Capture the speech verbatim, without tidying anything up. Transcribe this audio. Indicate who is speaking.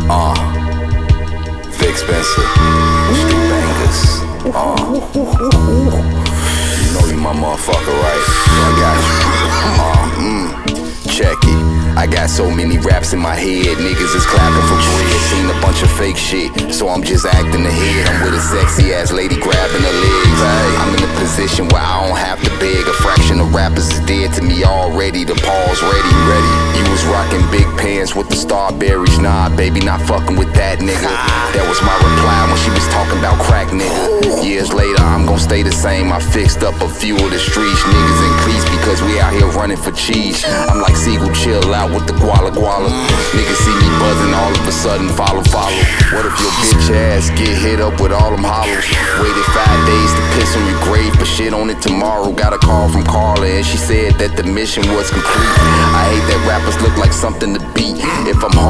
Speaker 1: Uh, Vic Spencer, Street Bangers. Uh, you know you my motherfucker, right? So I got you. Uh, mm, check it. I got so many raps in my head, niggas is clapping for bread. Seen a bunch of fake shit, so I'm just acting ahead. I'm with a sexy ass lady grabbing her legs. Hey, I'm in a position where I don't have to beg. A fraction of rappers is dead to me already. The pause ready, ready. You was rocking big pants with the Starberries. Nah, baby, not fucking with that nigga. That was my reply when she was talking about crack, nigga. Years later, I'm gon' stay the same. I fixed up a few of the streets. Niggas increase because we out here running for cheese. I'm like Siegel, chill out with the guala guala. Niggas see me buzzing, all of a sudden follow, follow. What if your bitch ass get hit up with all them hollows? Waited five days to piss on your grave, but shit on it tomorrow. Got a call from Carla and she said that the mission was complete. I hate that rappers look like something to beat. If I'm home